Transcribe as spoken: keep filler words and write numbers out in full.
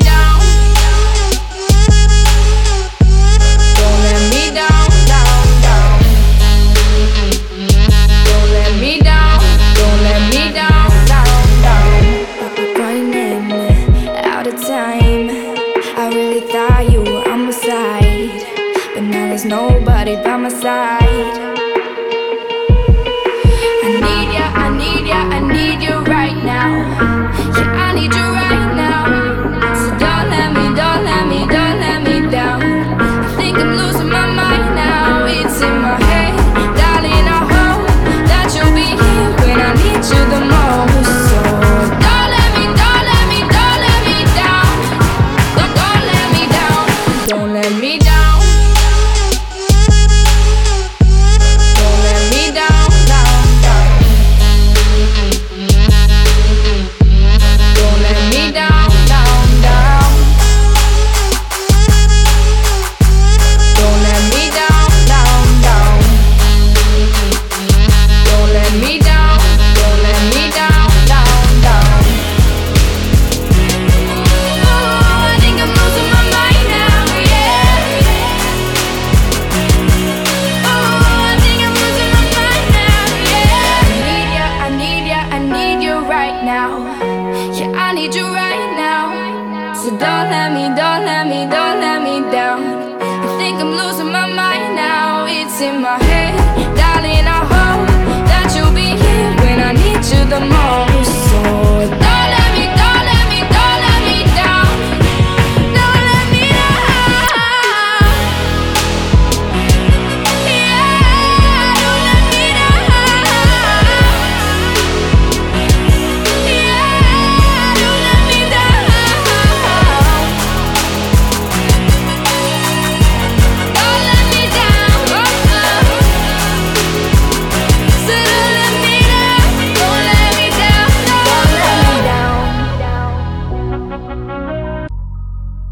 down. Don't let me down, down, down. Don't let me down, don't let me down, down, down. Running out of time. I really thought you were on my side, but now there's nobody by my side. I need ya, I need ya, I need you right now. Yeah, I need you right now. So don't let me, don't let me, don't let me down. I think I'm losing my mind now. It's in my head, darling, I hope that you'll be here when I need you the most. So don't let me, don't let me, don't let me down. Don't, don't let me down. Don't let me down. Don't let me down, down, down. Don't let me down, down, down. Don't let me down, down, down. Don't let me down, don't let me down, down, down. Oh, I think I'm losing my mind now, yeah. Oh, I think I'm losing my mind now, yeah. I need ya, I need ya, I need you right now. Yeah, I need you right now. So don't let me, don't let me, don't let me down. I think I'm losing my mind now. It's in my head, darling, I hope that you'll be here when I need you the most.